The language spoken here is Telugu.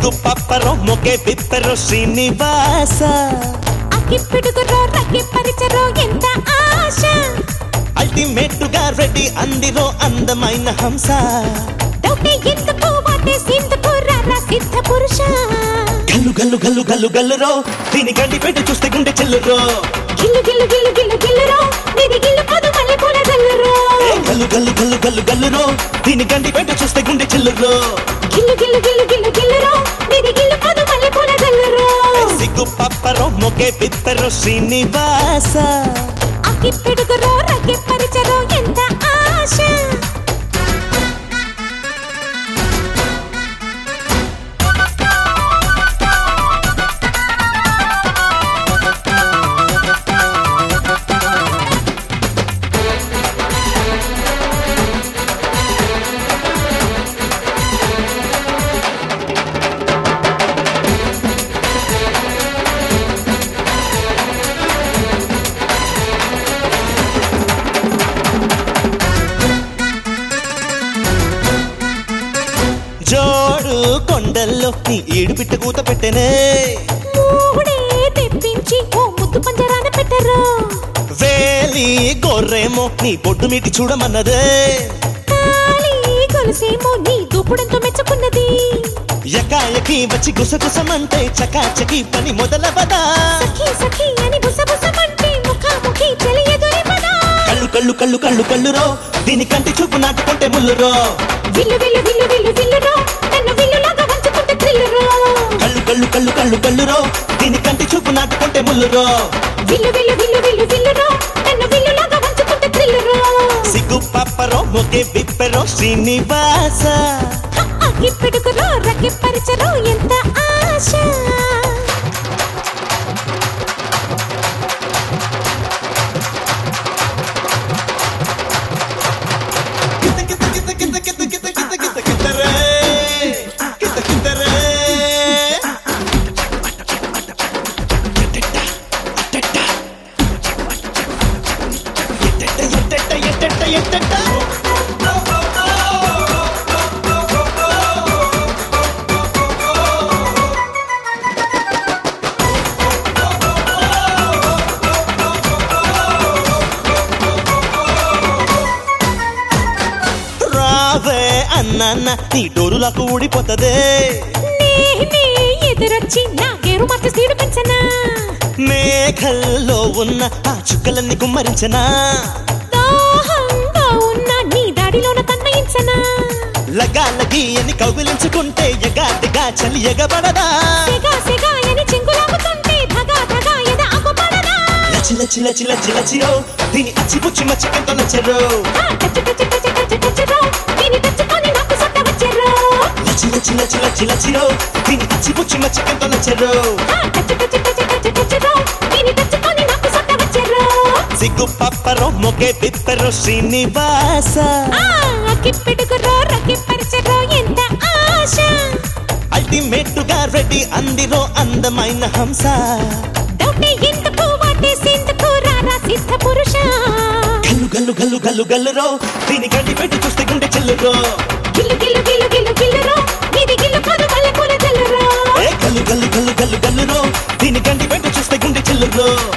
సిగ్గు పప్పరో మొకే పిప్పరో శ్రీనివాస అక్కిపిడుగురో రక్కి పరిచరో ఎంత ఆశ అల్టిమేట్ గా రెడీ అందిరో అందమైన హంస డౌటే ఎందుకు వాటే సింధుకు రారా సిద్ధ పురుష గల్లు గల్లు గల్లు గల్లు గల్లురో దీని గండి పెట్టి చూస్తే గుండె చెల్లురో గిల్లు గిల్లు గిల్లు గిల్లు గిల్లురో నీది గిల్లు పదు మల్లె పూల జల్లురో గల్లు గల్లు గల్లు గల్లు గల్లురో దీని గండి పెట్టి చూస్తే గుండె చెల్లురో గిల్లు గిల్లు గిల్లు గిల్లు గిల్లురో నీది గిల్లు పదు మల్లె పూల జల్లురో సిగ్గు పప్పరో మొకే పిప్పరో శ్రీనివాస అక్కిపిడుగురో రక్కి పరిచరో ఎంత ఆశ జోడు కొండల్లో నీ ఏడు పిట్ట కూత పెట్టనే మూడే తెప్పించి ఓ ముద్దు పంజరాన పెట్టరు వేలి గొర్రెమో నీ బొడ్డు మీటి చూడమన్నదే కాలి గొలుసేమో నీ దూపుడంతో మెచ్చుకున్నది ఎకాయకి వచ్చి గుసగుసమంటే చకాచకి పని మొదలవదా సఖీ సఖీ అని బుసబుసమంటే ముఖాముఖి చెలి ఎదురిపదా కళ్ళు కళ్ళు కళ్ళు కళ్ళు కళ్ళురో దీని కంటి చూపు నాటుకుంటే ముల్లురో విల్లు విల్లు విల్లు విల్లు విల్లురో నన్ను విల్లులాగా వంచుకుంటే థ్రిల్లురో కళ్ళు కళ్ళు కళ్ళు కళ్ళు కళ్ళురో దీని కంటి చూపు నాటుకుంటే ముల్లురో విల్లు విల్లు విల్లు విల్లు విల్లురో నన్ను విల్లులాగా వంచుకుంటే థ్రిల్లురో సిగ్గు పప్పరో మొకే బిప్పెరో శ్రీనివాస అక్కిపిడుగురో రక్కి పరిచరో ఎంత ఆశ రావే అన్న నీ డోరులకు ఊడిపోతదే నేనే ఎదురొచ్చి నా గేరు మార్చి సీడు పెంచనా మేఘల్లో ఉన్న ఆ చుక్కలన్నీ కుమ్మరించనా దాహంగా ఉన్న నీ దాడిలోన తన్నయించనా లగాలగి అని కౌగిలించుకుంటే ఎగాదిగా చలి ఎగబడదా సెగా సెగా అని చెంగులాగుతుంటే ధగా ధగా ఎద ఆకుపడదా లచి లచి లచి లచి లచిరో దీని అచ్చి పుచ్చి మచ్చికంతో నచ్చరు టచ్ టచ్ టచ్ టచ్ టచ్రో దీని టచ్చుకొని నాకు సొట్ట వచ్చెర్రో లచి లచి లచి లచి లచిరో దీని అచ్చి పుచ్చి మచ్చికంతో నచ్చరు టచ్ టచ్ టచ్ టచ్ టచ్రో దీని టచ్చుకొని నాకు సొట్ట వచ్చెర్రో సిగ్గు పప్పరో మొకే పిప్పరో శ్రీనివాస అక్కిపిడుగురో రక్కి పరిచరో ఎంత ఆశ అల్టిమేట్ గా రెడీ అందిరో అందమైన హంస డౌటే ఎందుకు వాటే సింధుకు రారా సిద్ధ పురుష గల్లు గల్లు గల్లు గల్లు గల్లురో దీని గండి పెట్టి చూస్తే గుండె చెల్లురో గిల్లు గిల్లు గిల్లు గిల్లు గిల్లురో నీది గిల్లు పదు మల్లె పూల జల్లురో గల్లు గల్లు గల్లు గల్లు గల్లురో దీని గండి పెట్టి చూస్తే గుండె చెల్లురో